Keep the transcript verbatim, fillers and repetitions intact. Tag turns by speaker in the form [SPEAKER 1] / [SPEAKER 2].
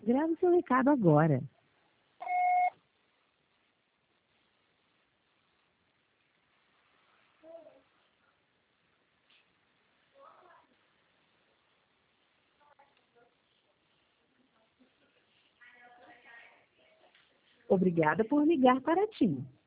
[SPEAKER 1] Grave seu recado agora. Obrigada por ligar para Tim.